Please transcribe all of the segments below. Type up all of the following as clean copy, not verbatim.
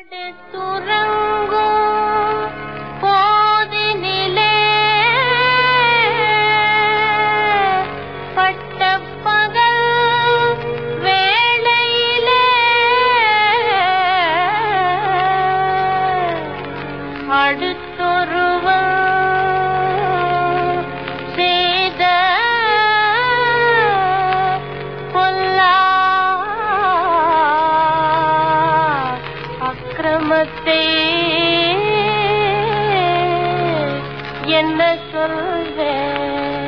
என்ன சொல்வேன்?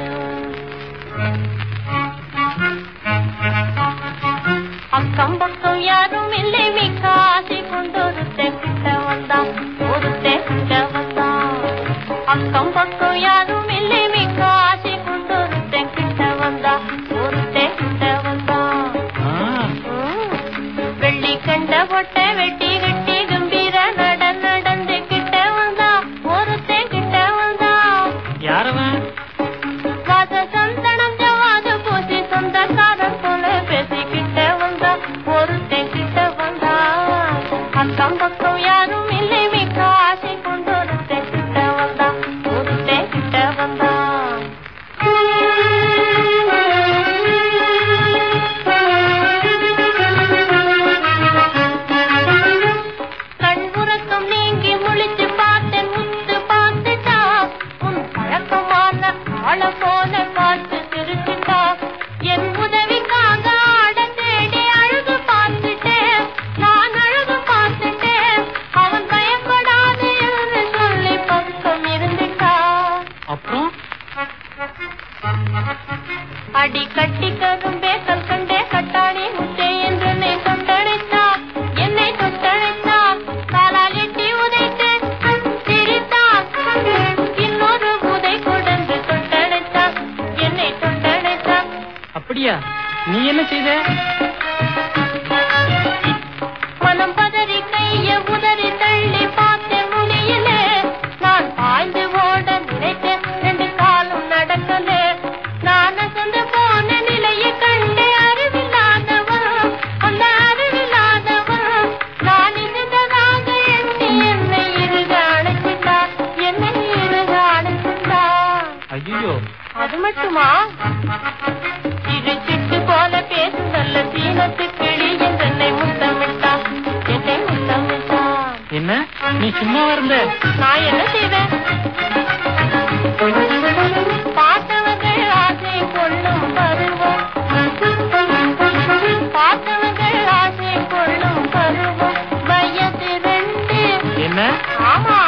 அக்கம் பக்கம் யாரும் இல்லை, மிக்க ஆசை கொண்டொருத்தன் கிட்ட வந்தான், ஒருத்தன் கிட்ட வந்தான். அக்கம் பக்கம் யாரும் இல்லை, மிக்க ஆசை கொண்டொருத்தன் கிட்ட வந்தான், ஒருத்தன் கிட்ட வந்தான். வெள்ளி கண்ட பொட்ட வெட்டி கட்டி கம்பீர நடந்து கிட்ட வந்தான், ஒருத்தன் கிட்ட வந்தான். யாரவன்? காத சந்தனம் ஜவாது பூசி சொந்தக்காரன் போல பேசிக்கிட்ட வந்தா, ஒருத்தன் கிட்ட வந்தா. அக்கம் பக்கம் யாரும் இல்லை, மிக்க ஆசை கொண்டு ஒருத்தன் கிட்ட வந்தா, ஒருத்தன் கிட்ட வந்தா. கண்புறக்கம் நீங்கி முழிச்சு பார்த்தேன், முத்து பார்த்துட்டா, உன் பழக்கமான ஆள போல பார்த்து சிரிச்சுட்டா. என் உதவிக்காக ஆட தேடி அழுது பார்த்துட்டேன், நான் அழுது பார்த்துட்டேன். அவன் பயப்படாது என்று சொல்லி பக்கம் இருந்துட்டா. அப்புறம் அடி கட்டி கரும்பே கற்கண்டே கட்டாணி முட்டை என்று என்னை தொட்டடைத்தா, என்னை தொட்டடைத்தா. காலால் எட்டி உதைத்து சிரித்தான், இன்னொரு உதை கொடந்து தொட்டடைத்தா, என்னை தொட்டடைத்தா. அப்படியா? நீ என்ன செய்த? மனம் பதறி கைய உதறி தள்ளி பார்த்தேன் முனியிலே. நான் பாய்ந்து ஓட நினைத்தேன், ரெண்டு காலும் நடக்கலே. நான் அசந்து போன நிலையை கண்டு அறிவில்லாதவன், அந்த அறிவில்லாதவன் நான் இருந்ததாக எண்ணி என்னை இருக அணைச்சிட்டார், என்னை இருக அணைச்சிட்டார். ஐயோ, அது மட்டுமா? சிறு சிட்டு போல பேசும் நல்ல சீனத்து கிளி என்று என்னை முத்தமிட்டான், என்னை முத்தமிட்டான். என்ன நீ சும்மா இருந்த? நான் என்ன செய்வேன்? பார்த்தவர்கள் ஆசை கொள்ளும் பருவம், பார்த்தவர்கள் ஆசை கொள்ளும் பருவம். வயது 2. என்ன? ஆமா,